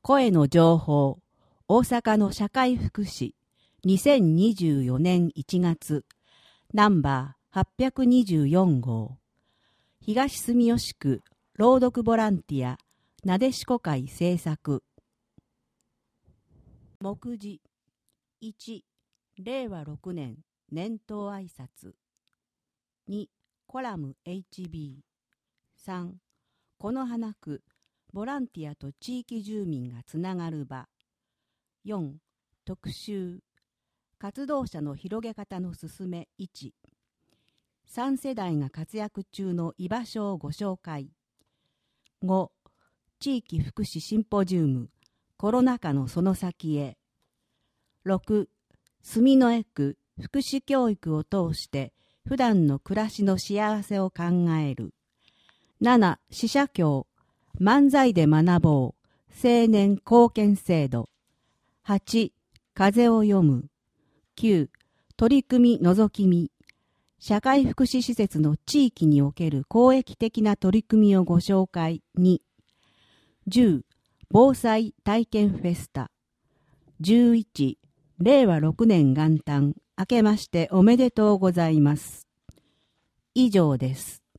声の情報、大阪の社会福祉、2024年1月、ナンバー824号。東住吉区朗読ボランティア、なでしこ会制作。目次1、令和6年年頭挨拶。2、コラム HB。3、この花区、ボランティアと地域住民がつながる場。4、特集。活動者の広げ方の進め1。3世代が活躍中の居場所をご紹介。5、地域福祉シンポジウム、コロナ禍のその先へ。6、住之江区福祉教育を通して普段の暮らしの幸せを考える。7、死者協、漫才で学ぼう、青年貢献制度。8、風を読む。9、取り組み覗き見。社会福祉施設の地域における公益的な取り組みをご紹介。2、10、防災体験フェスタ。11、令和6年元旦、明けましておめでとうございます。以上です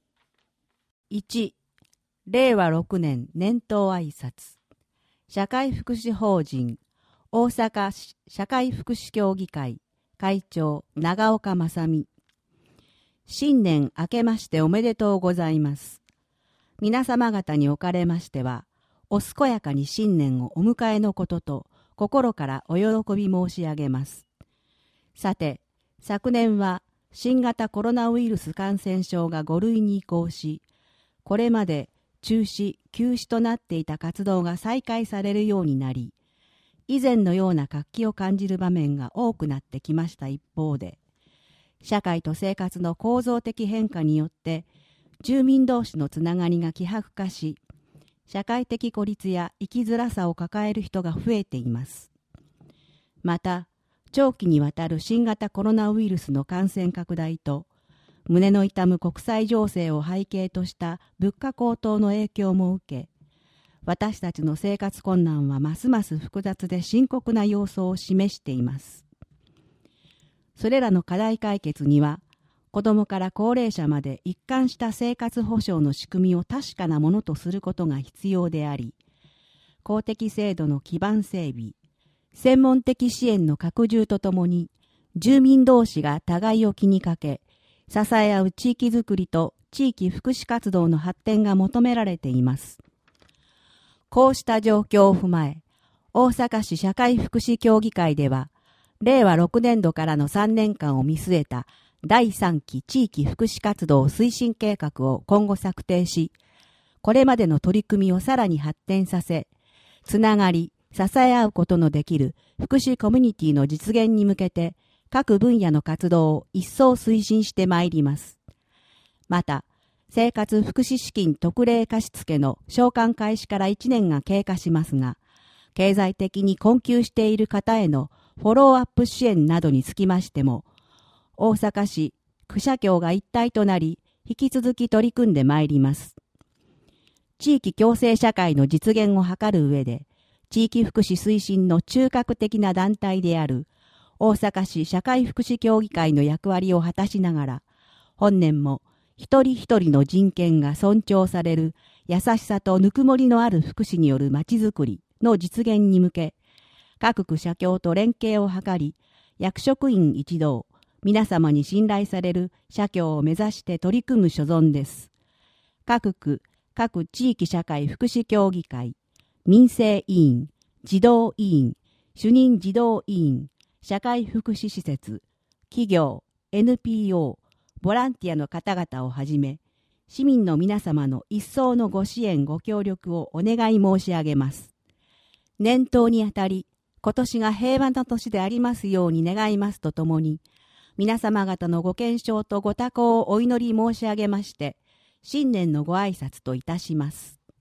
。1、令和6年年頭挨拶。社会福祉法人大阪市社会福祉協議会会長長岡正美。新年明けましておめでとうございます。皆様方におかれましては、お健やかに新年をお迎えのことと心からお喜び申し上げます。さて、昨年は新型コロナウイルス感染症が5類に移行し、これまで中止・休止となっていた活動が再開されるようになり、以前のような活気を感じる場面が多くなってきました一方で、社会と生活の構造的変化によって住民同士のつながりが希薄化し、社会的孤立や生きづらさを抱える人が増えています。また、長期にわたる新型コロナウイルスの感染拡大と、胸の痛む国際情勢を背景とした物価高騰の影響も受け、私たちの生活困難はますます複雑で深刻な様相を示しています。それらの課題解決には、子どもから高齢者まで一貫した生活保障の仕組みを確かなものとすることが必要であり、公的制度の基盤整備、専門的支援の拡充とともに、住民同士が互いを気にかけ、支え合う地域づくりと地域福祉活動の発展が求められています。こうした状況を踏まえ、大阪市社会福祉協議会では、令和6年度からの3年間を見据えた第3期地域福祉活動推進計画を今後策定し、これまでの取り組みをさらに発展させ、つながり、支え合うことのできる福祉コミュニティの実現に向けて、各分野の活動を一層推進してまいります。また、生活福祉資金特例貸付の償還開始から1年が経過しますが、経済的に困窮している方へのフォローアップ支援などにつきましても、大阪市区社協が一体となり、引き続き取り組んでまいります。地域共生社会の実現を図る上で、地域福祉推進の中核的な団体である大阪市社会福祉協議会の役割を果たしながら、本年も一人一人の人権が尊重される優しさとぬくもりのある福祉によるまちづくりの実現に向け、各区社協と連携を図り、役職員一同、皆様に信頼される社協を目指して取り組む所存です。各区、各地域社会福祉協議会、民生委員、児童委員、主任児童委員、社会福祉施設、企業、NPO、ボランティアの方々をはじめ、市民の皆様の一層のご支援ご協力をお願い申し上げます。年頭にあたり、今年が平和な年でありますように願いますとともに、皆様方のご健勝とご多幸をお祈り申し上げまして、新年のご挨拶といたします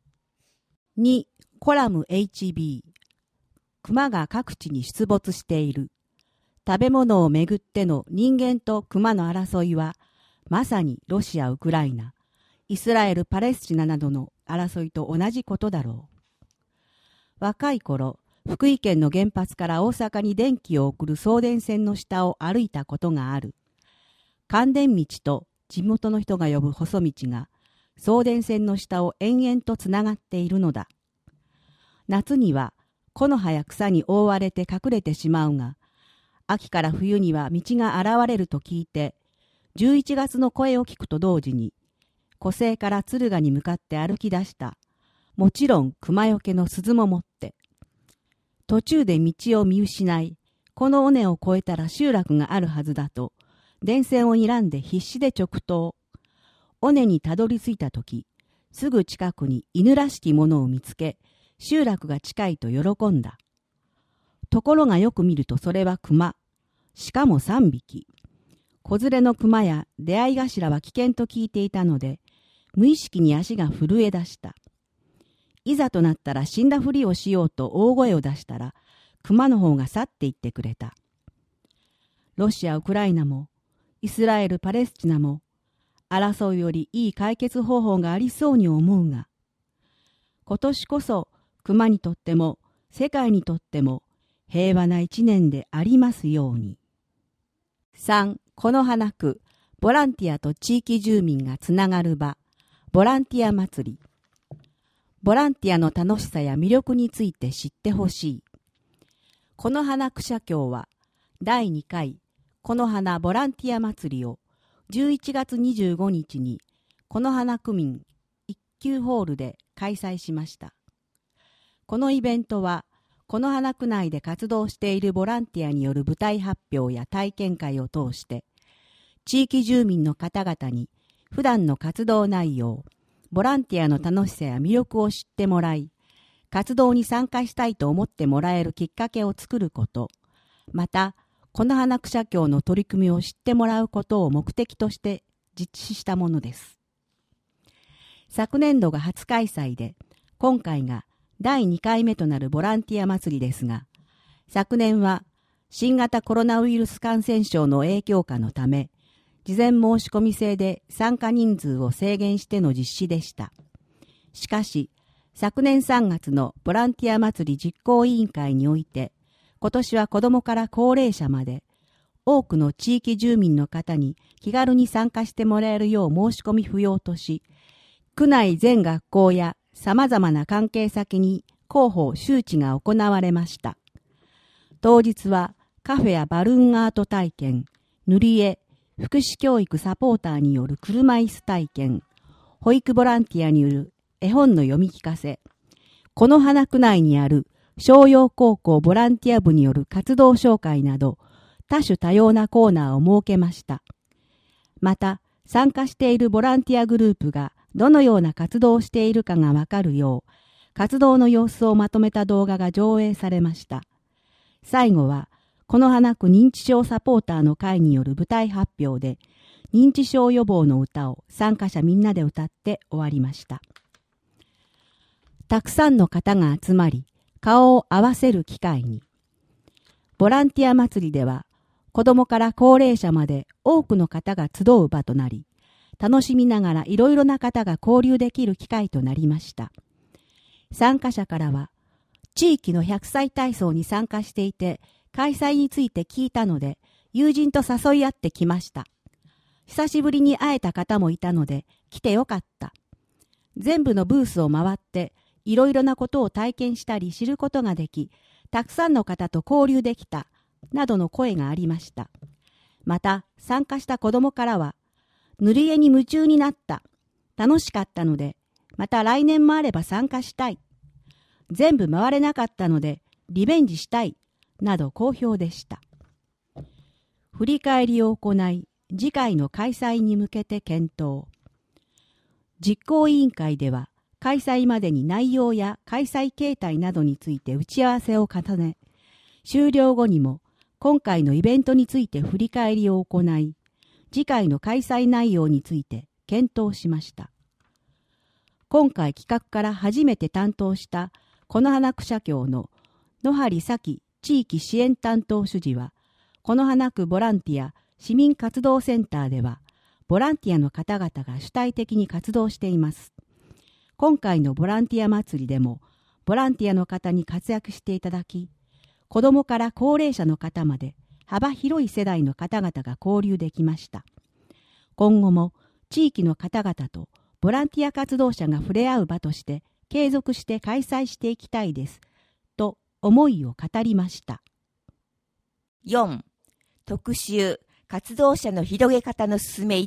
。2、コラム HB。熊が各地に出没している。食べ物をめぐっての人間と熊の争いは、まさにロシア・ウクライナ、イスラエル・パレスチナなどの争いと同じことだろう。 若い頃、福井県の原発から大阪に電気を送る送電線の下を歩いたことがある。関電道と地元の人が呼ぶ細道が送電線の下を延々とつながっているのだ。夏には木の葉や草に覆われて隠れてしまうが、秋から冬には道が現れると聞いて、11月の声を聞くと同時に、湖西から敦賀に向かって歩き出した。もちろん熊よけの鈴も持って。途中で道を見失い、この尾根を越えたら集落があるはずだと、電線を睨んで必死で直投。尾根にたどり着いたとき、すぐ近くに犬らしきものを見つけ、集落が近いと喜んだ。ところがよく見るとそれは熊。しかも3匹。子連れの熊や出会い頭は危険と聞いていたので、無意識に足が震え出した。いざとなったら死んだふりをしようと大声を出したら、熊の方が去っていってくれた。ロシア・ウクライナも、イスラエル・パレスチナも、争うよりいい解決方法がありそうに思うが、今年こそ熊にとっても世界にとっても平和な一年でありますように。3. この花区、ボランティアと地域住民がつながる場、ボランティア祭り。ボランティアの楽しさや魅力について知ってほしい。この花区社協は第2回この花ボランティア祭りを11月25日にこの花区民一級ホールで開催しました。このイベントはこの花区内で活動しているボランティアによる舞台発表や体験会を通して地域住民の方々に普段の活動内容、ボランティアの楽しさや魅力を知ってもらい、活動に参加したいと思ってもらえるきっかけを作ること、また、この花区社協の取り組みを知ってもらうことを目的として実施したものです。昨年度が初開催で、今回が第2回目となるボランティア祭りですが、昨年は新型コロナウイルス感染症の影響下のため、事前申し込み制で参加人数を制限しての実施でした。しかし、昨年3月のボランティア祭り実行委員会において、今年は子どもから高齢者まで、多くの地域住民の方に気軽に参加してもらえるよう申し込み不要とし、区内全学校や様々な関係先に広報周知が行われました。当日はカフェやバルーンアート体験、塗り絵、福祉教育サポーターによる車椅子体験、保育ボランティアによる絵本の読み聞かせ、この花区内にある商陽高校ボランティア部による活動紹介など、多種多様なコーナーを設けました。また、参加しているボランティアグループがどのような活動をしているかがわかるよう、活動の様子をまとめた動画が上映されました。最後は、この花区認知症サポーターの会による舞台発表で、認知症予防の歌を参加者みんなで歌って終わりました。たくさんの方が集まり、顔を合わせる機会に。ボランティア祭りでは、子供から高齢者まで多くの方が集う場となり、楽しみながらいろいろな方が交流できる機会となりました。参加者からは、地域の100歳体操に参加していて、開催について聞いたので、友人と誘い合ってきました。久しぶりに会えた方もいたので、来てよかった。全部のブースを回って、いろいろなことを体験したり知ることができ、たくさんの方と交流できた、などの声がありました。また、参加した子供からは、塗り絵に夢中になった。楽しかったので、また来年もあれば参加したい。全部回れなかったので、リベンジしたい。など好評でした。振り返りを行い、次回の開催に向けて検討。実行委員会では、開催までに内容や開催形態などについて打ち合わせを重ね、終了後にも今回のイベントについて振り返りを行い、次回の開催内容について検討しました。今回企画から初めて担当したこの花区社協の野張咲地域支援担当主事は、この花区ボランティア市民活動センターでは、ボランティアの方々が主体的に活動しています。今回のボランティア祭りでも、 ボランティアの方に活躍していただき、子どもから高齢者の方まで幅広い世代の方々が交流できました。今後も地域の方々とボランティア活動者が触れ合う場として継続して開催していきたいです、と思いを語りました。 4. 特集活動者の広げ方の進め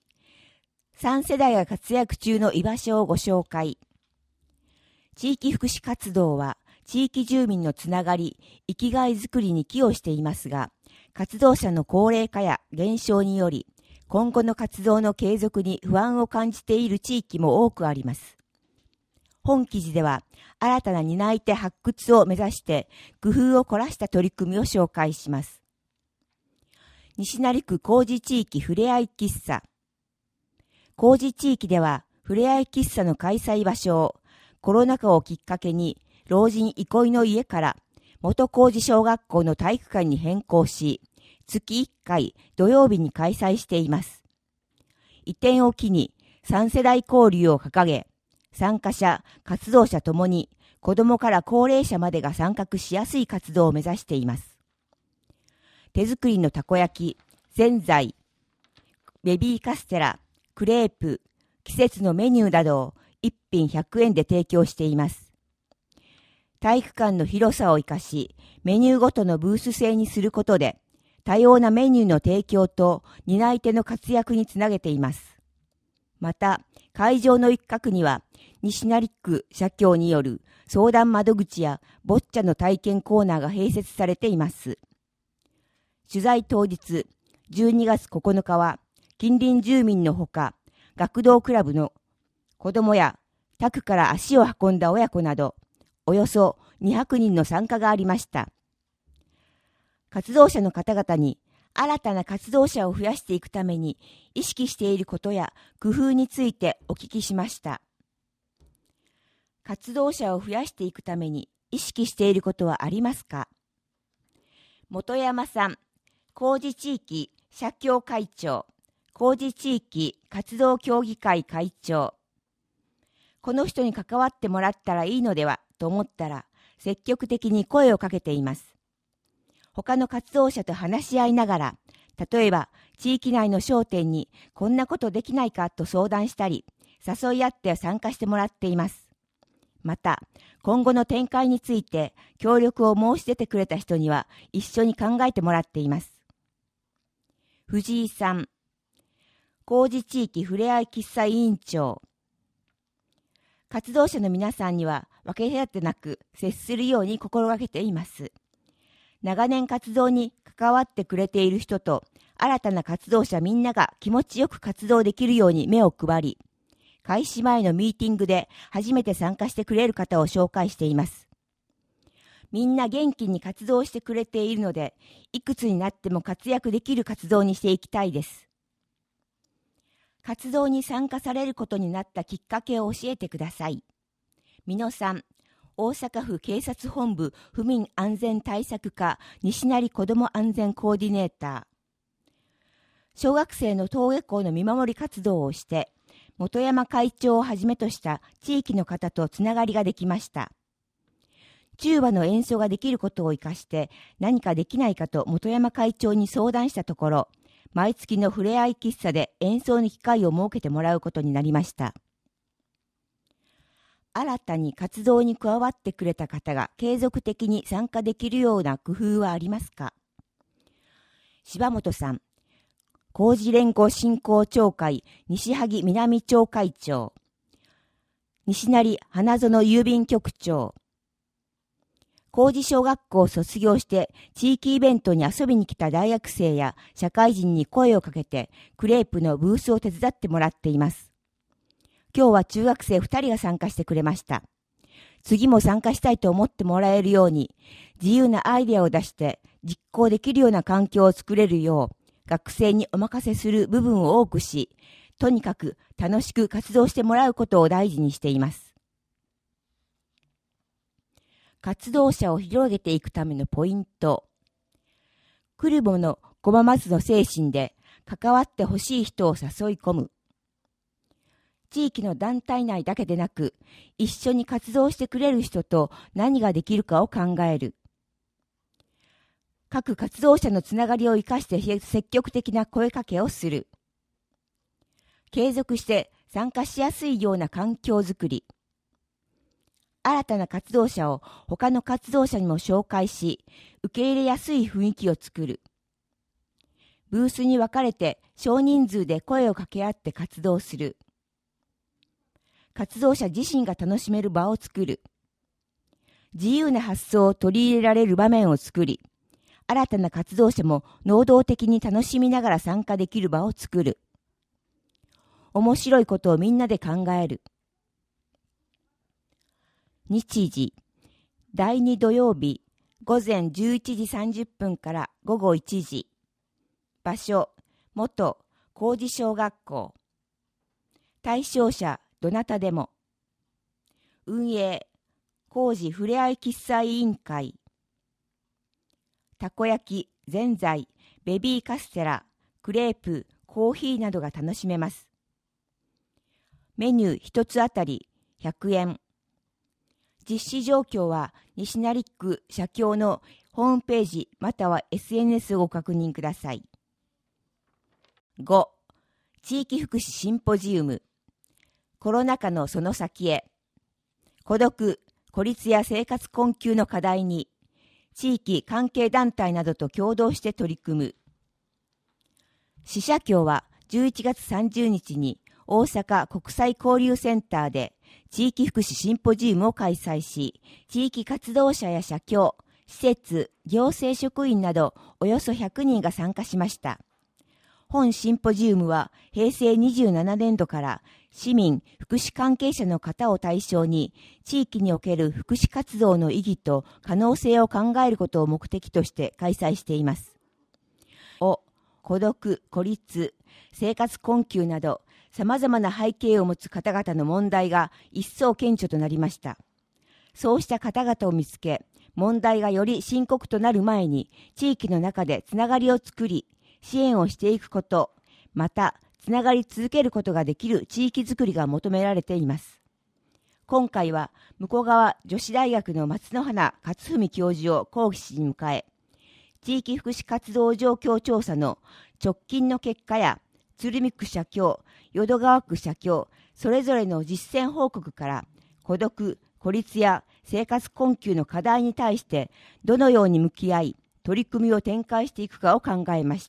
1。3世代が活躍中の居場所をご紹介。地域福祉活動は地域住民のつながり、生きがいづくりに寄与していますが、活動者の高齢化や減少により、今後の活動の継続に不安を感じている地域も多くあります。本記事では、新たな担い手発掘を目指して工夫を凝らした取り組みを紹介します。西成区工事地域ふれあい喫茶。工事地域では、ふれあい喫茶の開催場所をコロナ禍をきっかけに老人憩いの家から元工事小学校の体育館に変更し、月1回土曜日に開催しています。移転を機に3世代交流を掲げ、参加者、活動者ともに子どもから高齢者までが参画しやすい活動を目指しています。手作りのたこ焼き、ぜんざい、ベビーカステラ、クレープ、季節のメニューなどを1品100円で提供しています。体育館の広さを生かし、メニューごとのブース制にすることで、多様なメニューの提供と担い手の活躍につなげています。また、会場の一角には、西成区社協による相談窓口やボッチャの体験コーナーが併設されています。取材当日、12月9日は、近隣住民のほか、学童クラブの子どもや宅から足を運んだ親子など、およそ200人の参加がありました。活動者の方々に新たな活動者を増やしていくために意識していることや工夫についてお聞きしました。活動者を増やしていくために意識していることはありますか？本山さん、工事地域社協会長、工事地域活動協議会会長。この人に関わってもらったらいいのではと思ったら積極的に声をかけています。他の活動者と話し合いながら、例えば地域内の商店にこんなことできないかと相談したり、誘い合って参加してもらっています。また、今後の展開について協力を申し出てくれた人には一緒に考えてもらっています。藤井さん、工事地域ふれあい喫茶委員長。活動者の皆さんには分け隔てなく接するように心がけています。長年活動に関わってくれている人と新たな活動者みんなが気持ちよく活動できるように目を配り、開始前のミーティングで初めて参加してくれる方を紹介しています。みんな元気に活動してくれているので、いくつになっても活躍できる活動にしていきたいです。活動に参加されることになったきっかけを教えてください。美濃さん、大阪府警察本部府民安全対策課西成子ども安全コーディネーター。小学生の登下校の見守り活動をして、本山会長をはじめとした地域の方とつながりができました。チューバの演奏ができることを生かして何かできないかと本山会長に相談したところ、毎月のふれあい喫茶で演奏の機会を設けてもらうことになりました。新たに活動に加わってくれた方が継続的に参加できるような工夫はありますか？柴本さん、工事連合振興協会西萩南町会長、西成花園郵便局長。工事小学校を卒業して地域イベントに遊びに来た大学生や社会人に声をかけてクレープのブースを手伝ってもらっています。今日は中学生2人が参加してくれました。次も参加したいと思ってもらえるように、自由なアイデアを出して実行できるような環境を作れるよう、学生にお任せする部分を多くし、とにかく楽しく活動してもらうことを大事にしています。活動者を広げていくためのポイント。来るもの拒まずの精神で関わってほしい人を誘い込む。 地域の団体内だけでなく、一緒に活動してくれる人と何ができるかを考える。各活動者のつながりを生かして積極的な声かけをする。継続して参加しやすいような環境づくり。新たな活動者を他の活動者にも紹介し、受け入れやすい雰囲気を作る。ブースに分かれて少人数で声を掛け合って活動する。活動者自身が楽しめる場を作る。自由な発想を取り入れられる場面を作り、新たな活動者も能動的に楽しみながら参加できる場を作る。面白いことをみんなで考える。日時、第2土曜日、午前11時30分から午後1時。場所、元工事小学校。対象者、どなたでも。運営、工事ふれあい喫茶委員会。たこ焼き、ぜんざい、ベビーカステラ、クレープ、コーヒーなどが楽しめます。メニュー一つあたり100円。実施状況は西成区社協のホームページまたは SNS をご確認ください。5. 地域福祉シンポジウム。コロナ禍のその先へ。孤独、孤立や生活困窮の課題に地域関係団体などと共同して取り組む。支社協は11月30日に大阪国際交流センターで地域福祉シンポジウムを開催し、地域活動者や社協、施設、行政職員などおよそ100人が参加しました。本シンポジウムは平成27年度から市民、福祉関係者の方を対象に地域における福祉活動の意義と可能性を考えることを目的として開催しています。孤独、孤立、生活困窮など様々な背景を持つ方々の問題が一層顕著となりました。そうした方々を見つけ、問題がより深刻となる前に地域の中でつながりを作り、支援をしていくこと、またつながり続けることができる地域づくりが求められています。今回は向川女子大学の松野花勝文教授を講師に迎え、地域福祉活動状況調査の直近の結果や鶴見区社協、淀川区社協、それぞれの実践報告から孤独、孤立や生活困窮の課題に対してどのように向き合い、取り組みを展開していくかを考えました。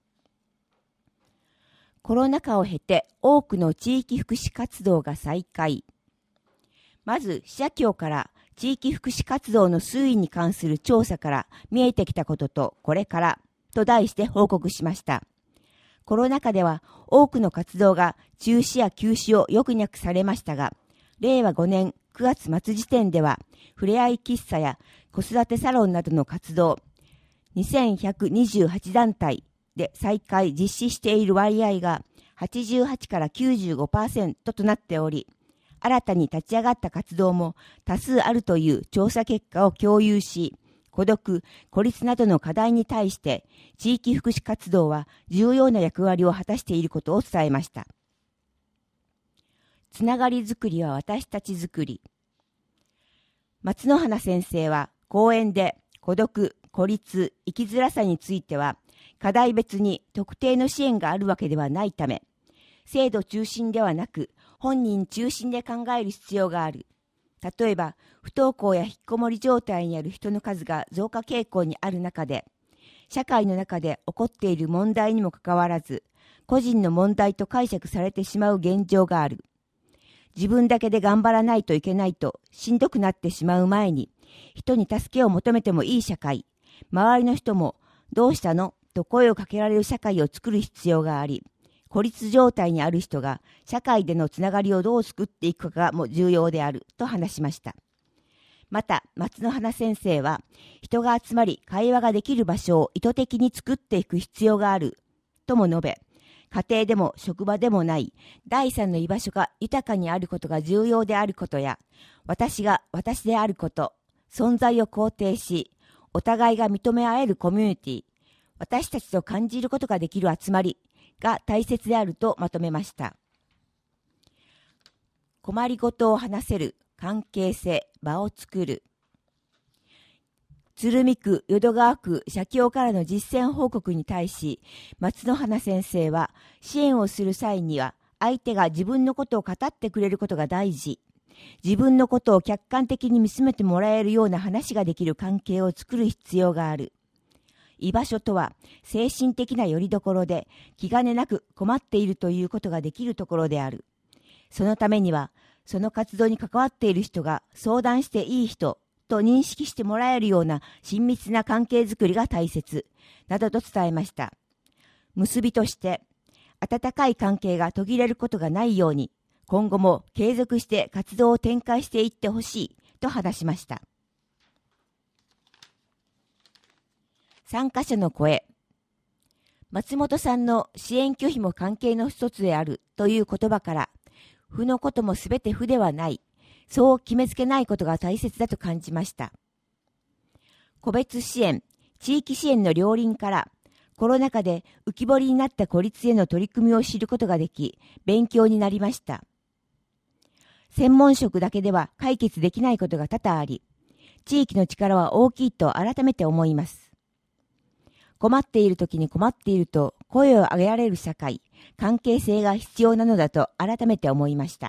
コロナ禍を経て多くの地域福祉活動が再開。まず、支社協から地域福祉活動の推移に関する調査から見えてきたこととこれからと題して報告しました。コロナ禍では多くの活動が中止や休止を余儀なくされましたが、令和5年9月末時点では、ふれあい喫茶や子育てサロンなどの活動、2128団体で再開実施している割合が88から 95% となっており、新たに立ち上がった活動も多数あるという調査結果を共有し、孤独、孤立などの課題に対して地域福祉活動は重要な役割を果たしていることを伝えました。つながりづくりは私たちづくり。松野花先生は講演で孤独、孤立、生きづらさについては課題別に特定の支援があるわけではないため、制度中心ではなく本人中心で考える必要がある。例えば、不登校や引きこもり状態にある人の数が増加傾向にある中で、社会の中で起こっている問題にもかかわらず、個人の問題と解釈されてしまう現状がある。自分だけで頑張らないといけないとしんどくなってしまう前に、人に助けを求めてもいい社会、周りの人もどうしたのと声をかけられる社会を作る必要があり、孤立状態にある人が社会でのつながりをどう作っていくかがも重要であると話しました。また、松野花先生は、人が集まり会話ができる場所を意図的に作っていく必要があるとも述べ、家庭でも職場でもない第三の居場所が豊かにあることが重要であることや、私が私であること、存在を肯定し、お互いが認め合えるコミュニティ、私たちと感じることができる集まりが大切であるとまとめました。 困りごとを話せる関係性、場を作る。鶴見区淀川区社協からの実践報告に対し、松野花先生は、支援をする際には、相手が自分のことを語ってくれることが大事。自分のことを客観的に見つめてもらえるような話ができる関係を作る必要がある。居場所とは、精神的な拠り所で、気兼ねなく困っているということができるところである。そのためには、その活動に関わっている人が相談していい人と認識してもらえるような親密な関係づくりが大切、などと伝えました。結びとして、温かい関係が途切れることがないように、今後も継続して活動を展開していってほしい、と話しました。参加者の声。松本さんの支援拒否も関係の一つであるという言葉から、負のこともすべて負ではない、そう決めつけないことが大切だと感じました。個別支援、地域支援の両輪から、コロナ禍で浮き彫りになった孤立への取り組みを知ることができ、勉強になりました。専門職だけでは解決できないことが多々あり、地域の力は大きいと改めて思います。困っている時に困っていると声を上げられる社会、関係性が必要なのだと改めて思いました。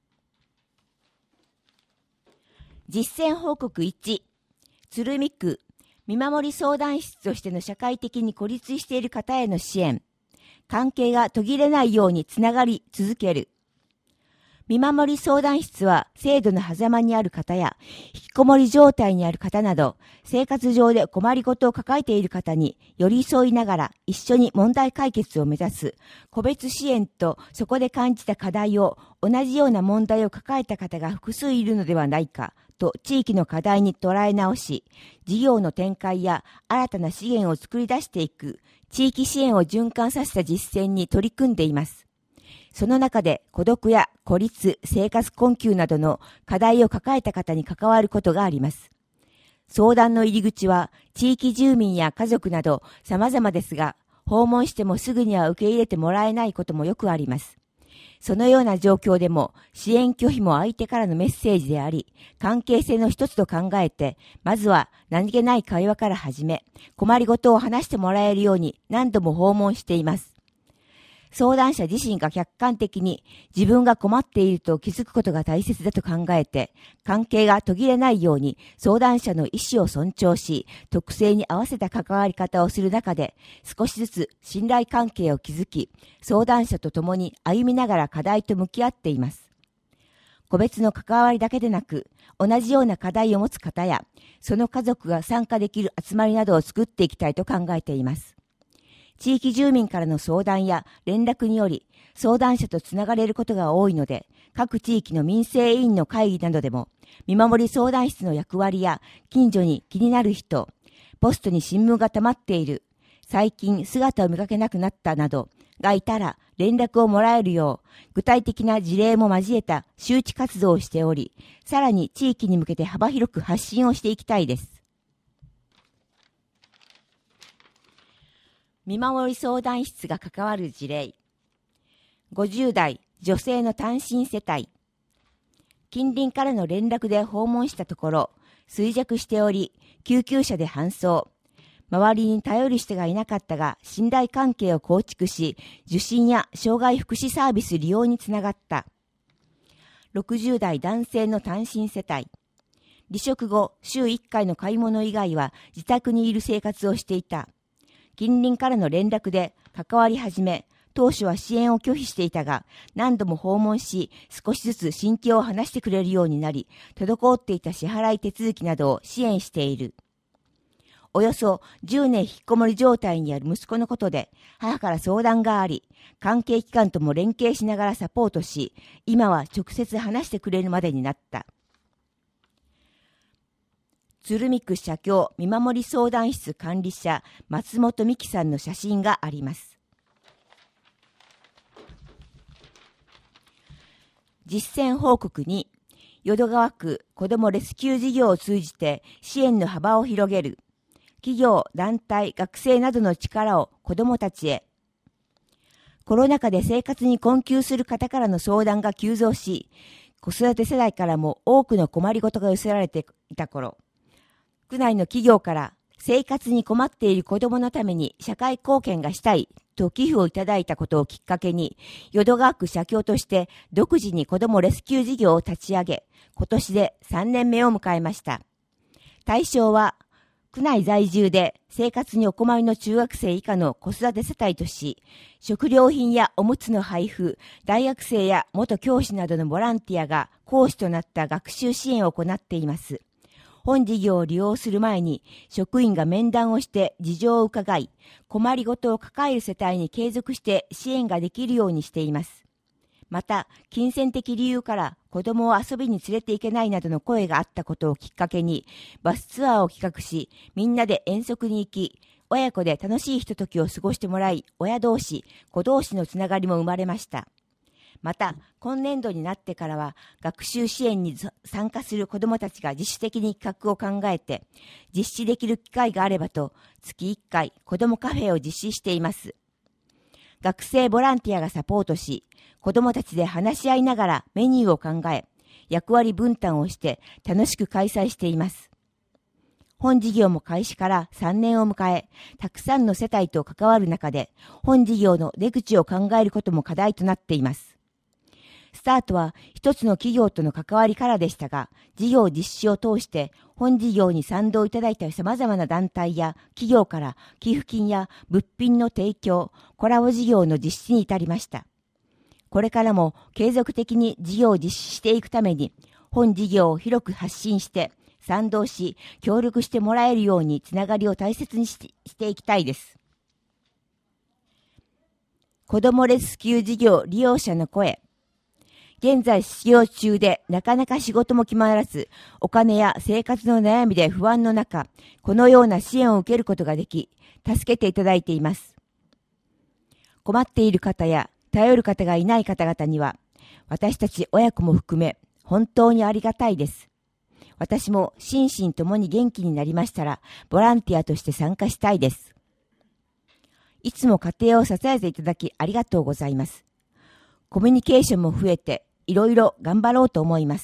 実践報告1、鶴見区見守り相談室としての社会的に孤立している方への支援、関係が途切れないようにつながり続ける。見守り相談室は制度の狭間にある方や引きこもり状態にある方など生活上で困りごとを抱えている方に寄り添いながら一緒に問題解決を目指す個別支援とそこで感じた課題を同じような問題を抱えた方が複数いるのではないかと地域の課題に捉え直し事業の展開や新たな資源を作り出していく地域支援を循環させた実践に取り組んでいます。その中で孤独や孤立、生活困窮などの課題を抱えた方に関わることがあります。相談の入り口は地域住民や家族など様々ですが、訪問してもすぐには受け入れてもらえないこともよくあります。そのような状況でも支援拒否も相手からのメッセージであり、関係性の一つと考えて、まずは何気ない会話から始め、困りごとを話してもらえるように何度も訪問しています。相談者自身が客観的に自分が困っていると気づくことが大切だと考えて、関係が途切れないように相談者の意思を尊重し、特性に合わせた関わり方をする中で、少しずつ信頼関係を築き、相談者と共に歩みながら課題と向き合っています。個別の関わりだけでなく、同じような課題を持つ方や、その家族が参加できる集まりなどを作っていきたいと考えています。地域住民からの相談や連絡により相談者とつながれることが多いので、各地域の民生委員の会議などでも見守り相談室の役割や近所に気になる人、ポストに新聞が溜まっている、最近姿を見かけなくなったなどがいたら連絡をもらえるよう具体的な事例も交えた周知活動をしており、さらに地域に向けて幅広く発信をしていきたいです。見守り相談室が関わる事例。50代女性の単身世帯。近隣からの連絡で訪問したところ、衰弱しており、救急車で搬送。周りに頼る人がいなかったが、信頼関係を構築し、受診や障害福祉サービス利用につながった。60代男性の単身世帯。離職後、週1回の買い物以外は自宅にいる生活をしていた。近隣からの連絡で関わり始め、当初は支援を拒否していたが、何度も訪問し、少しずつ心境を話してくれるようになり、滞っていた支払い手続きなどを支援している。およそ10年引きこもり状態にある息子のことで、母から相談があり、関係機関とも連携しながらサポートし、今は直接話してくれるまでになった。鶴見区社協見守り相談室管理者松本美希さんの写真があります。実践報告に、淀川区子どもレスキュー事業を通じて支援の幅を広げる。企業、団体、学生などの力を子どもたちへ。コロナ禍で生活に困窮する方からの相談が急増し、 子育て世代からも多くの困りごとが寄せられていた頃、区内の企業から生活に困っている子どものために社会貢献がしたいと寄付をいただいたことをきっかけに、淀川区社協として独自に子どもレスキュー事業を立ち上げ、今年で3年目を迎えました。対象は、区内在住で生活にお困りの中学生以下の子育て世帯とし、食料品やおむつの配布、大学生や元教師などのボランティアが講師となった学習支援を行っています。本事業を利用する前に職員が面談をして事情を伺い、困りごとを抱える世帯に継続して支援ができるようにしています。また、金銭的理由から子供を遊びに連れて行けないなどの声があったことをきっかけに、バスツアーを企画し、みんなで遠足に行き、親子で楽しいひとときを過ごしてもらい、親同士、子同士のつながりも生まれました。また、今年度になってからは、学習支援に参加する子どもたちが自主的に企画を考えて、実施できる機会があればと、月1回、子どもカフェを実施しています。学生ボランティアがサポートし、子どもたちで話し合いながらメニューを考え、役割分担をして楽しく開催しています。本事業も開始から3年を迎え、たくさんの世帯と関わる中で、本事業の出口を考えることも課題となっています。スタートは一つの企業との関わりからでしたが、事業実施を通して本事業に賛同いただいた様々な団体や企業から寄付金や物品の提供、コラボ事業の実施に至りました。これからも継続的に事業を実施していくために、本事業を広く発信して賛同し、協力してもらえるようにつながりを大切にしていきたいです。子どもレスキュー事業利用者の声。現在失業中でなかなか仕事も決まらず、お金や生活の悩みで不安の中、このような支援を受けることができ、助けていただいています。困っている方や頼る方がいない方々には、私たち親子も含め、本当にありがたいです。私も心身ともに元気になりましたら、ボランティアとして参加したいです。いつも家庭を支えていただきありがとうございます。コミュニケーションも増えて、いろいろ頑張ろうと思います。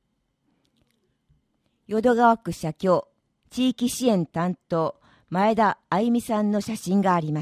淀川区社協地域支援担当前田愛美さんの写真があります。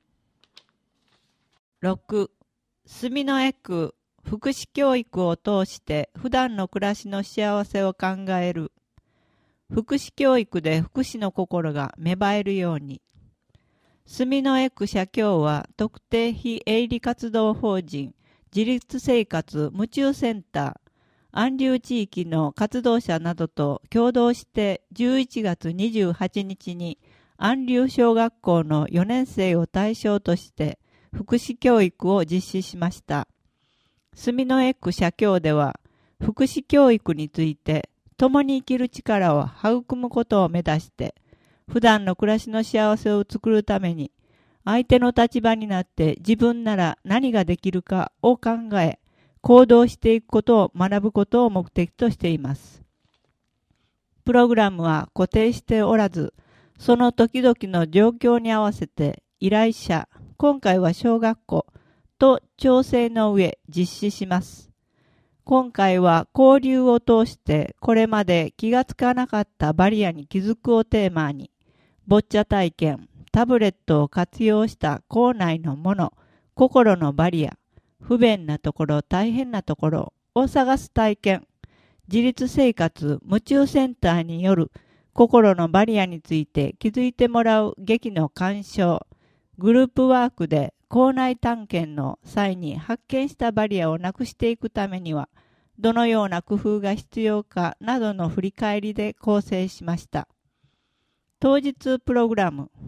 6. 住の江区福祉教育を通して普段の暮らしの幸せを考える。福祉教育で福祉の心が芽生えるように。住の江区社協は特定非営利活動法人自立生活夢中センター安流地域の活動者などと共同して11月28日に安流小学校の4年生を対象として福祉教育を実施しました。住の江区社協では福祉教育について共に生きる力を育むことを目指して普段の暮らしの幸せを作るために相手の立場になって自分なら何ができるかを考え行動していくことを学ぶことを目的としています。プログラムは固定しておらず、その時々の状況に合わせて依頼者、今回は小学校と調整の上実施します。今回は交流を通してこれまで気がつかなかったバリアに気づくをテーマに、ボッチャ体験、タブレットを活用した校内のもの、心のバリア、不便なところ、大変なところを探す体験、自立生活夢中センターによる心のバリアについて気づいてもらう劇の鑑賞、グループワークで校内探検の際に発見したバリアをなくしていくためには、どのような工夫が必要かなどの振り返りで構成しました。当日プログラム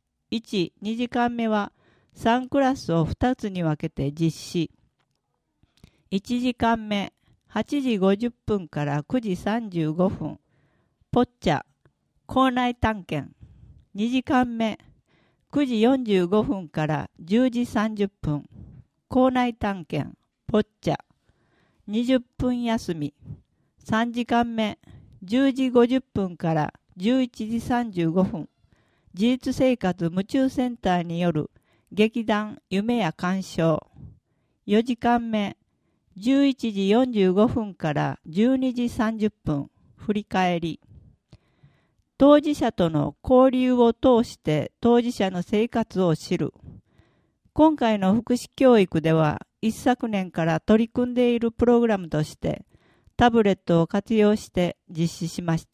1、2時間目は3クラスを2つに分けて実施。1時間目、8時50分から9時35分、ポッチャ、校内探検。2時間目、9時45分から10時30分、校内探検、ポッチャ。20分休み。3時間目、10時50分から11時35分、自立生活夢中センターによる劇団夢や鑑賞。4時間目、 11時45分から12時30分、振り返り。当事者との交流を通して当事者の生活を知る。今回の福祉教育では、一昨年から取り組んでいるプログラムとして、タブレットを活用して実施しました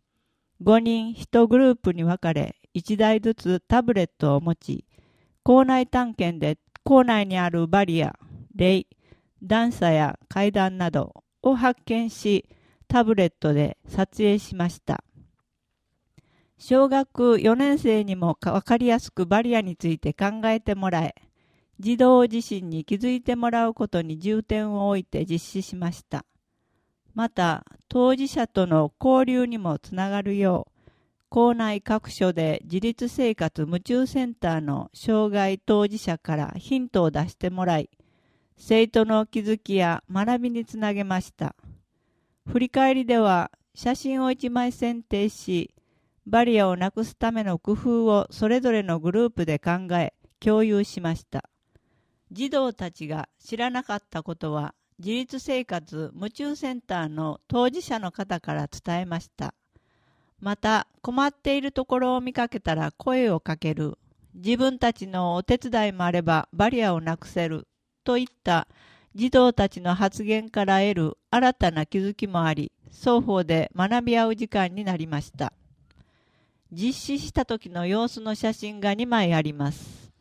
。5人1グループに分かれ、1台ずつタブレットを持ち、校内探検で校内にあるバリア、霊、段差や階段などを発見し、タブレットで撮影しました。小学4年生にも分かりやすくバリアについて考えてもらえ、児童自身に気づいてもらうことに重点を置いて実施しました。また、当事者との交流にもつながるよう、校内各所で自立生活夢中センターの障害当事者からヒントを出してもらい、生徒の気づきや学びにつなげました。振り返りでは、写真を1枚選定し、バリアをなくすための工夫をそれぞれのグループで考え、共有しました。児童たちが知らなかったことは、自立生活夢中センターの当事者の方から伝えました。また、困っているところを見かけたら声をかける。自分たちのお手伝いもあればバリアをなくせる。といった児童たちの発言から得る新たな気づきもあり、双方で学び合う時間になりました。実施した時の様子の写真が2枚あります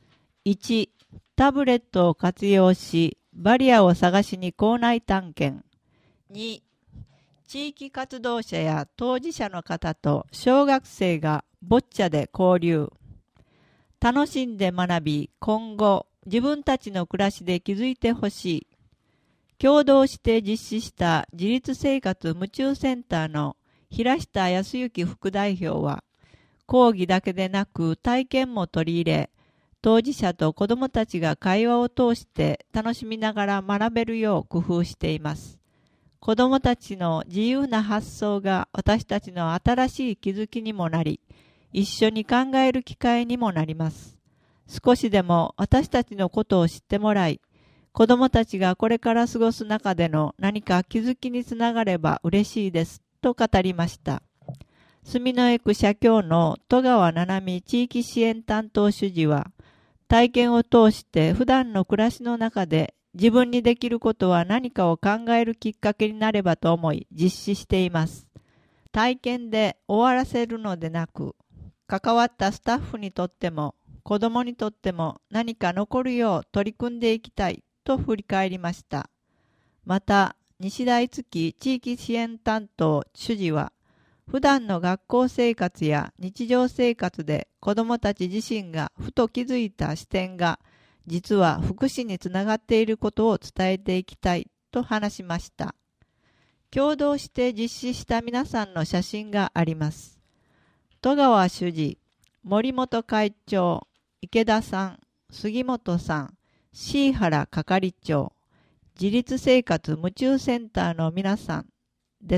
。1、タブレットを活用し、バリアを探しに校内探検。2、地域活動者や当事者の方と小学生がボッチャで交流。楽しんで学び、今後、自分たちの暮らしで気づいてほしい。共同して実施した自立生活夢中センターの平下康之副代表は、講義だけでなく体験も取り入れ、当事者と子どもたちが会話を通して楽しみながら学べるよう工夫しています。子どもたちの自由な発想が私たちの新しい気づきにもなり、一緒に考える機会にもなります。少しでも私たちのことを知ってもらい、子どもたちがこれから過ごす中での何か気づきにつながれば嬉しいですと語りました。住之江区社協の戸川七海地域支援担当主事は、体験を通して普段の暮らしの中で自分にできることは何かを考えるきっかけになればと思い実施しています。体験で終わらせるのでなく、関わったスタッフにとっても子どもにとっても何か残るよう取り組んでいきたいと振り返りました。また、西大月地域支援担当主事は、普段の学校生活や日常生活で子どもたち自身がふと気づいた視点が実は福祉につながっていることを伝えていきたいと話しました。共同して実施した皆さんの写真があります。戸川主事、森本会長、池田さん、杉本さん、椎原係長、自立生活夢中センターの皆さんです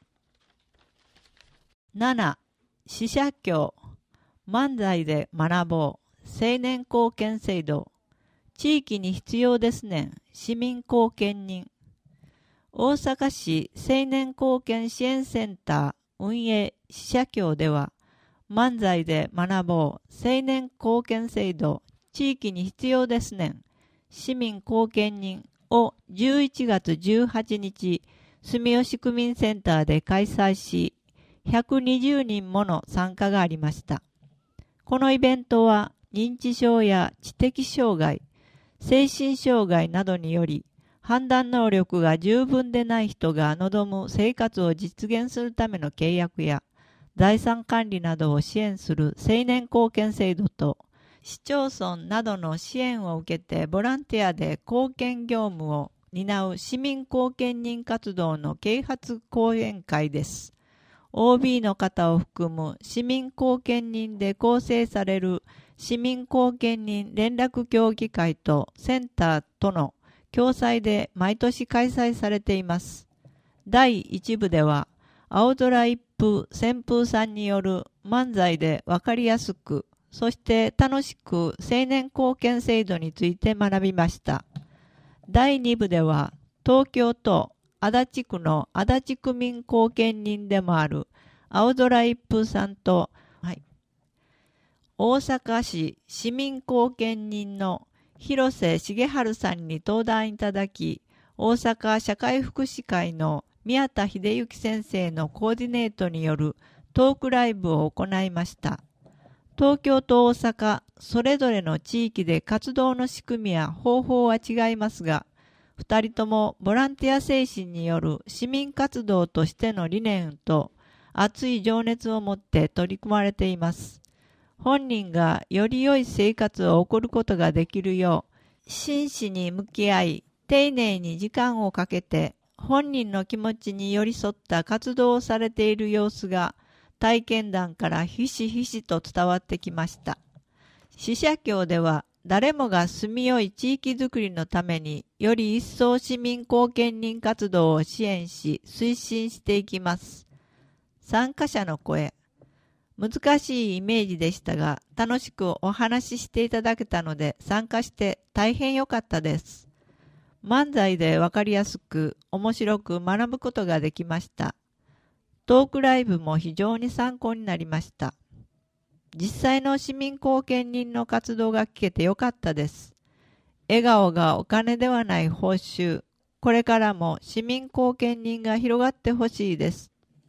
。7. 死者教漫才で学ぼう青年貢献制度地域に必要ですねん市民貢献人大阪市青年貢献支援センター運営死者教では漫才で学ぼう青年貢献制度地域に必要ですねん市民貢献人を11月18日住吉区民センターで開催し120人もの参加がありました。このイベントは認知症や知的障害、精神障害などにより判断能力が十分でない人が望む生活を実現するための契約や財産管理などを支援する青年貢献制度と市町村などの支援を受けてボランティアで貢献業務を担う市民貢献人活動の啓発講演会です。OB の方を含む市民貢献人で構成される市民貢献人連絡協議会とセンターとの共催で毎年開催されています。第1部では青空一風旋風さんによる漫才で分かりやすく、そして楽しく青年貢献制度について学びました。第2部では東京都足立区の足立区民後見人でもある青空一風さんと、大阪市市民後見人の広瀬重治さんに登壇いただき、大阪社会福祉会の宮田秀幸先生のコーディネートによるトークライブを行いました。東京と大阪、それぞれの地域で活動の仕組みや方法は違いますが、2人ともボランティア精神による市民活動としての理念と熱い情熱を持って取り組まれています。本人がより良い生活を送ることができるよう、真摯に向き合い、丁寧に時間をかけて、本人の気持ちに寄り添った活動をされている様子が、体験談からひしひしと伝わってきました。四社協では、誰もが住みよい地域づくりのためにより一層市民後見人活動を支援し推進していきます。参加者の声。難しいイメージでしたが楽しくお話ししていただけたので参加して大変良かったです。漫才でわかりやすく面白く学ぶことができました。トークライブも非常に参考になりました。実際の市民後見人の活動が聞けてよかったです。笑顔がお金ではない報酬。これからも市民後見人が広がってほしいです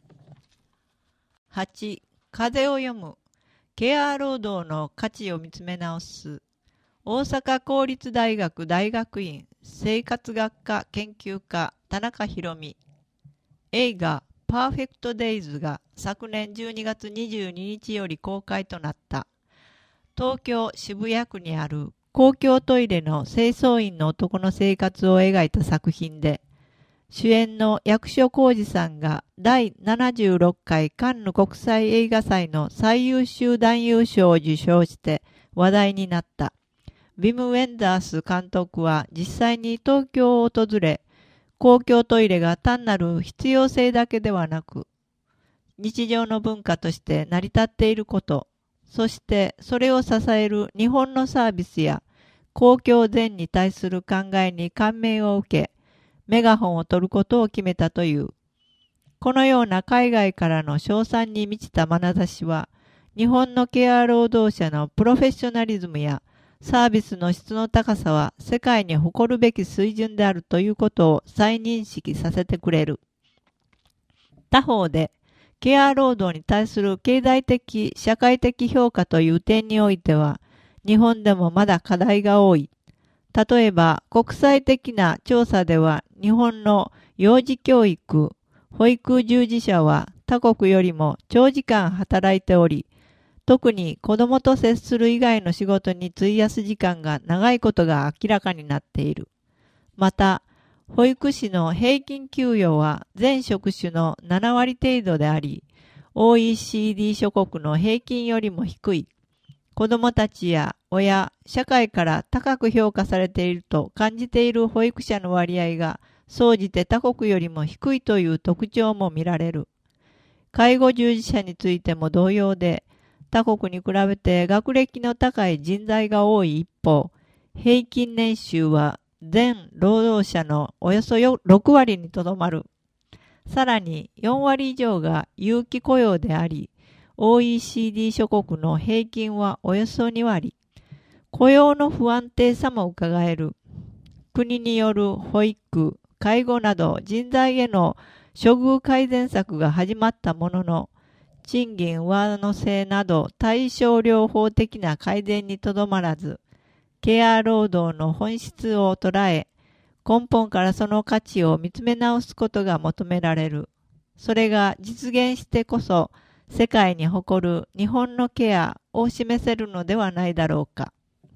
。8. 風を読む。ケア労働の価値を見つめ直す。大阪公立大学大学院生活学科研究家田中博美。映画パーフェクトデイズが昨年12月22日より公開となった。東京渋谷区にある公共トイレの清掃員の男の生活を描いた作品で、主演の役所広司さんが第76回カンヌ国際映画祭の最優秀男優賞を受賞して話題になった。ウィム・ウェンダース監督は実際に東京を訪れ、公共トイレが単なる必要性だけではなく、日常の文化として成り立っていること、そしてそれを支える日本のサービスや公共善に対する考えに感銘を受け、メガホンを取ることを決めたという。このような海外からの称賛に満ちた眼差しは、日本のケア労働者のプロフェッショナリズムやサービスの質の高さは世界に誇るべき水準であるということを再認識させてくれる。他方で、ケア労働に対する経済的、社会的評価という点においては、日本でもまだ課題が多い。例えば、国際的な調査では、日本の幼児教育、保育従事者は他国よりも長時間働いており、特に子どもと接する以外の仕事に費やす時間が長いことが明らかになっている。また、保育士の平均給与は全職種の7割程度であり、OECD 諸国の平均よりも低い。子どもたちや親、社会から高く評価されていると感じている保育者の割合が、総じて他国よりも低いという特徴も見られる。介護従事者についても同様で、他国に比べて学歴の高い人材が多い一方、平均年収は全労働者のおよそ6割にとどまる。さらに4割以上が有期雇用であり、OECD 諸国の平均はおよそ2割。雇用の不安定さも伺える。国による保育、介護など人材への処遇改善策が始まったものの、賃金上乗せなど対症療法的な改善にとどまらず、ケア労働の本質を捉え、根本からその価値を見つめ直すことが求められる。それが実現してこそ、世界に誇る日本のケアを示せるのではないだろうか。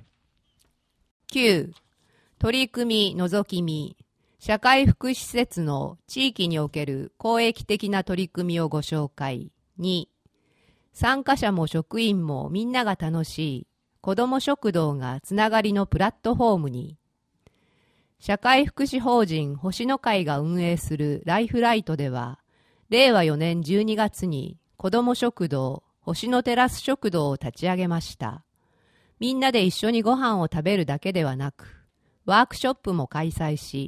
9. 取り組み覗き見。社会福祉施設の地域における公益的な取り組みをご紹介。2. 参加者も職員もみんなが楽しい子ども食堂がつながりのプラットフォームに。社会福祉法人星の会が運営するライフライトでは、令和4年12月に子ども食堂星のテラス食堂を立ち上げました。みんなで一緒にご飯を食べるだけではなく、ワークショップも開催し、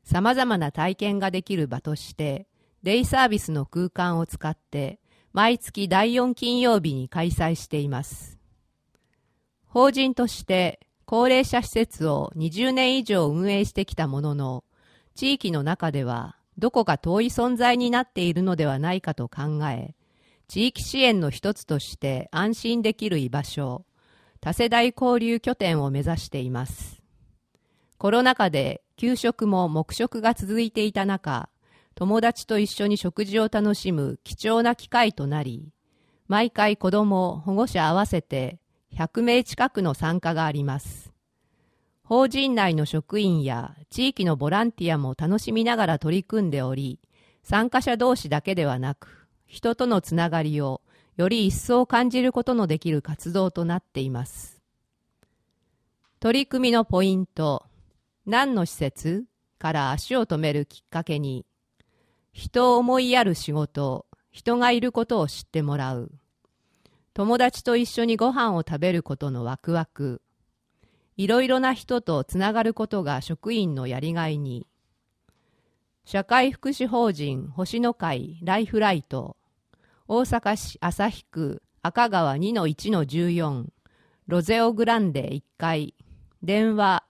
様々な体験ができる場として、デイサービスの空間を使って、毎月第4金曜日に開催しています。法人として高齢者施設を20年以上運営してきたものの、地域の中ではどこか遠い存在になっているのではないかと考え、地域支援の一つとして安心できる居場所、多世代交流拠点を目指しています。コロナ禍で給食も黙食が続いていた中、友達と一緒に食事を楽しむ貴重な機会となり、毎回子ども、保護者合わせて100名近くの参加があります。法人内の職員や地域のボランティアも楽しみながら取り組んでおり、参加者同士だけではなく、人とのつながりをより一層感じることのできる活動となっています。取り組みのポイント、何の施設から足を止めるきっかけに、人を思いやる仕事、人がいることを知ってもらう。友達と一緒にご飯を食べることのワクワク。いろいろな人とつながることが職員のやりがいに。社会福祉法人星の会ライフライト。大阪市旭区赤川 2-1-14 ロゼオグランデ1階。電話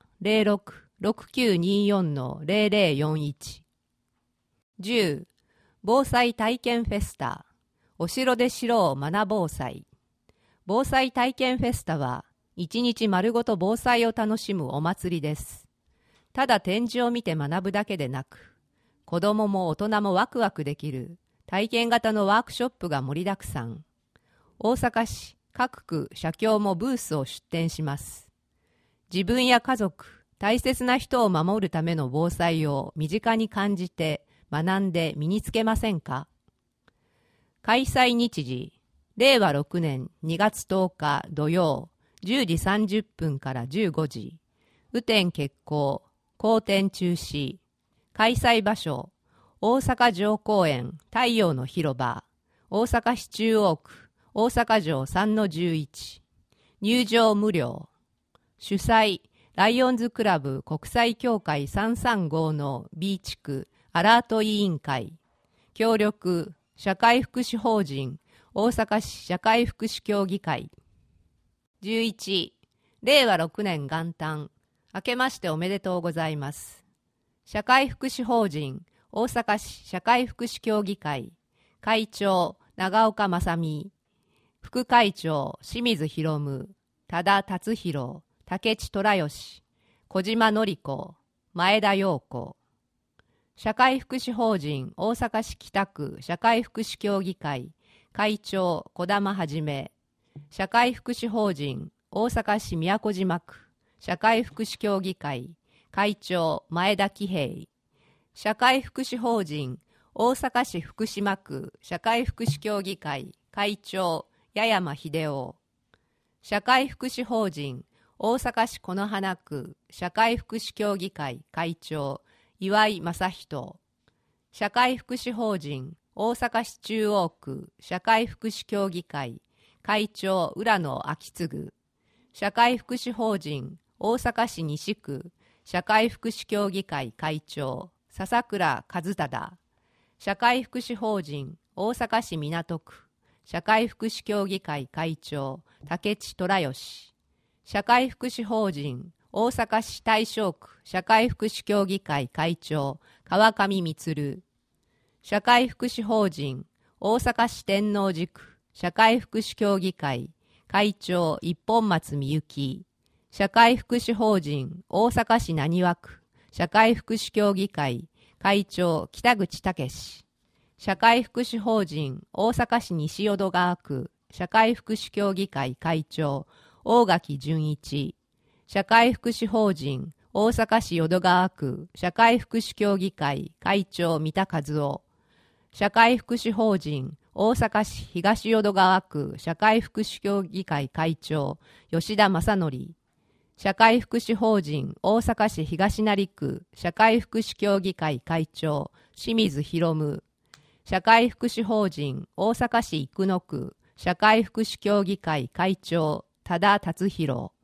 06-6924-0041。10. 防災体験フェスタ。お城で城を学防災。防災体験フェスタは、一日丸ごと防災を楽しむお祭りです。ただ展示を見て学ぶだけでなく、子どもも大人もワクワクできる体験型のワークショップが盛りだくさん。大阪市各区社協もブースを出展します。自分や家族、大切な人を守るための防災を身近に感じて学んで身につけませんか？開催日時、令和6年2月10日土曜10時30分から15時。雨天決行、公展中止。開催場所、大阪城公園太陽の広場、大阪市中央区、大阪城 3-11。入場無料。主催、ライオンズクラブ国際協会335の B 地区アラート委員会。協力、社会福祉法人大阪市社会福祉協議会。11. 令和6年元旦、明けましておめでとうございます。社会福祉法人大阪市社会福祉協議会会長長岡正美、副会長清水博夢、多田達弘、竹地虎吉、小島典子、前田陽子。社会福祉法人大阪市北区社会福祉協議会会長小玉はじめ、社会福祉法人大阪市都島区社会福祉協議会会長前田喜平、社会福祉法人大阪市福島区社会福祉協議会会長八山秀夫、社会福祉法人大阪市此花区社会福祉協議会会長岩井正人、社会福祉法人大阪市中央区社会福祉協議会会長浦野昭次、社会福祉法人大阪市西区社会福祉協議会会長笹倉和忠、社会福祉法人大阪市港区社会福祉協議会会長竹地虎吉、社会福祉法人大阪市大正区社会福祉協議会会長川上充、社会福祉法人大阪市天王寺区社会福祉協議会会長一本松美幸、社会福祉法人大阪市浪速区社会福祉協議会会長北口武史、社会福祉法人大阪市西淀川区社会福祉協議会会長大垣淳一、社会福祉法人大阪市淀川区社会福祉協議会会長三田和夫、社会福祉法人大阪市東淀川区社会福祉協議会会長吉田正則、社会福祉法人大阪市東成区社会福祉協議会会長清水博夢、社会福祉法人大阪市生野区社会福祉協議会会長多田達弘、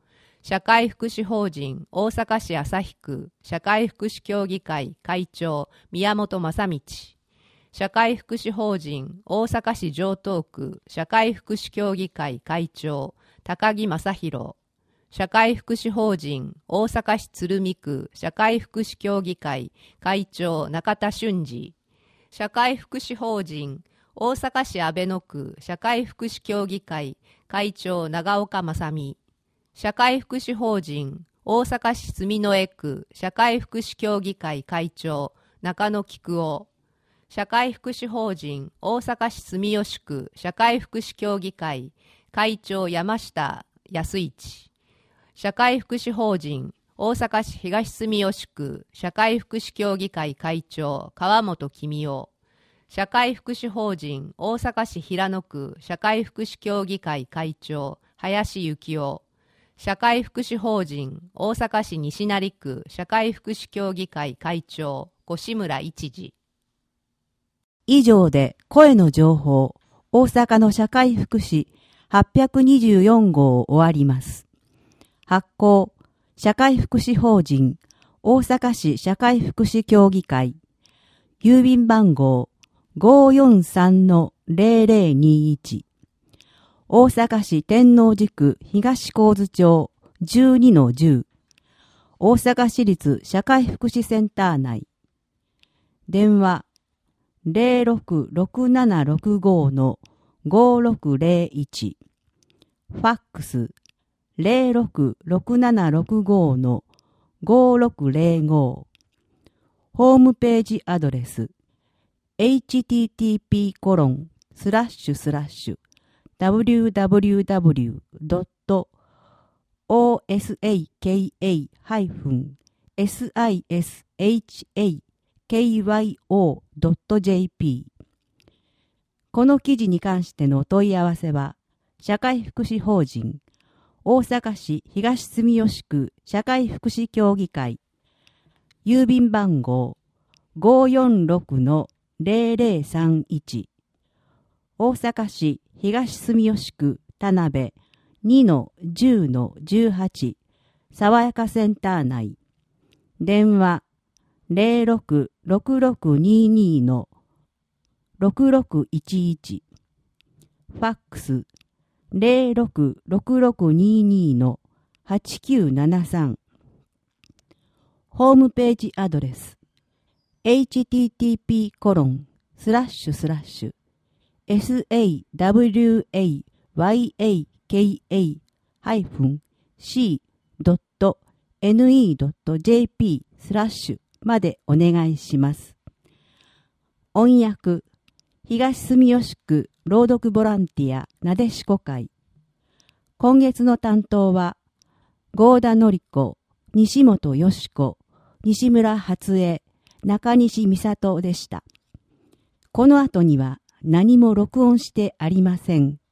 社会福祉法人大阪市旭区社会福祉協議会会長宮本正道、社会福祉法人大阪市城東区社会福祉協議会会長高木正弘、社会福祉法人大阪市鶴見区社会福祉協議会会長中田俊二、社会福祉法人大阪市阿倍野区社会福祉協議会会長長岡正美、社会福祉法人大阪市住之江区社会福祉協議会会長中野菊夫、社会福祉法人大阪市住吉区社会福祉協議会会長山下康一、社会福祉法人大阪市東住吉区社会福祉協議会会長川本公夫、社会福祉法人大阪市平野区社会福祉協議会会長林幸夫、社会福祉法人大阪市西成区社会福祉協議会会長越村一次。 以上で声の情報、大阪の社会福祉824号を終わります。発行、社会福祉法人大阪市社会福祉協議会、郵便番号 543-0021、大阪市天王寺区東神津町 12-10、大阪市立社会福祉センター内。電話066765-5601、ファックス066765-5605、ホームページアドレス http://www.osaka-sishyo.jp。 この記事に関しての問い合わせは、社会福祉法人大阪市東住吉区社会福祉協議会、郵便番号 546-0031、大阪市東住吉区田辺 2-10-18、爽やかセンター内。電話066622-6611、ファックス066622-8973、ホームページアドレス http://sawayaka-c.ne.jp/ までお願いします。音訳、東住吉区朗読ボランティアなでしこ会。今月の担当は、合田典子、西本よし子、西村初江、中西美里でした。この後には何も録音してありません。